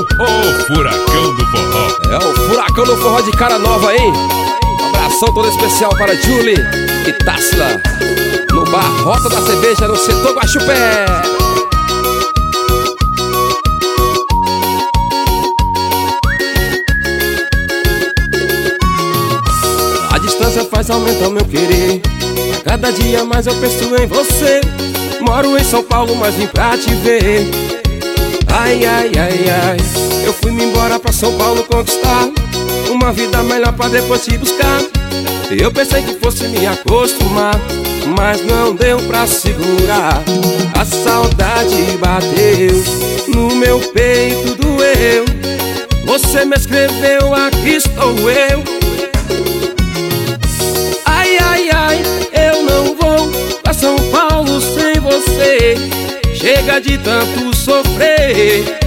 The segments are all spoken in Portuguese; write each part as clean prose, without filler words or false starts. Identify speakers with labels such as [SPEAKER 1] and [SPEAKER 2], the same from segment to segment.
[SPEAKER 1] o Furacão do Forró.
[SPEAKER 2] É o Furacão do Forró de cara nova, hein? Um abração todo especial para Julie e Tássila, no bar Rota da Cerveja, no setor Guaxupé. A distância faz aumentar o meu querer. A cada dia mais eu penso em você. Moro em São Paulo, mas vim pra te ver. Ai, ai, ai, ai. Eu fui-me embora pra São Paulo conquistar uma vida melhor pra depois te buscar. Eu pensei que fosse me acostumar, mas não deu pra segurar. A saudade bateu, no meu peito doeu. Você me escreveu, aqui estou eu. Ai, ai, ai, eu não vou pra São Paulo sem você. Chega de tanto sofrer.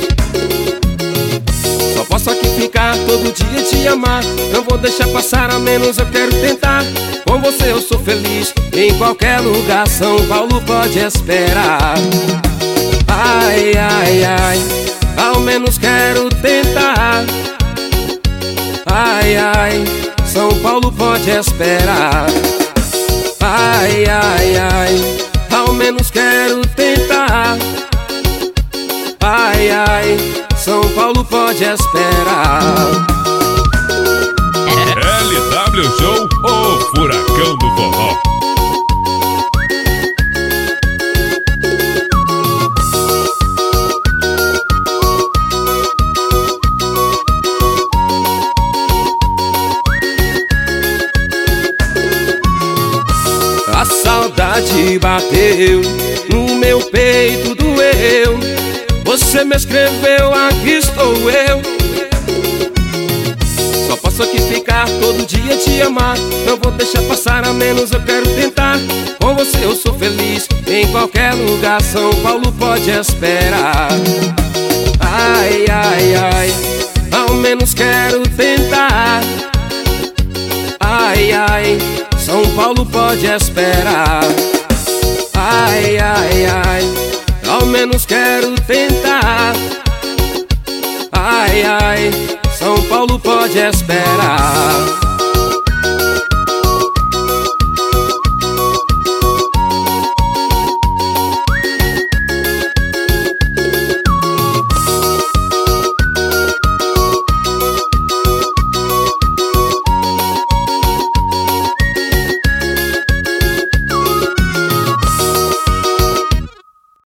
[SPEAKER 2] Só posso aqui ficar todo dia te amar. Não vou deixar passar, a menos eu quero tentar. Com você eu sou feliz, em qualquer lugar São Paulo pode esperar. Ai, ai, ai, ao menos quero tentar. Ai, ai, São Paulo pode esperar. Ai, ai, ai, ao menos quero tentar. Ai, ai, São Paulo pode esperar.
[SPEAKER 1] LW Show, o Furacão do Forró.
[SPEAKER 2] A saudade bateu, no meu peito doeu. Você me escreveu, aqui estou eu. Só posso aqui ficar todo dia te amar. Não vou deixar passar, a menos eu quero tentar. Com você eu sou feliz, em qualquer lugar São Paulo pode esperar. Ai, ai, ai, ao menos quero tentar. Ai, ai, São Paulo pode esperar. Ai, ai, ai, ao menos quero tentar. Ai, ai, São Paulo pode esperar.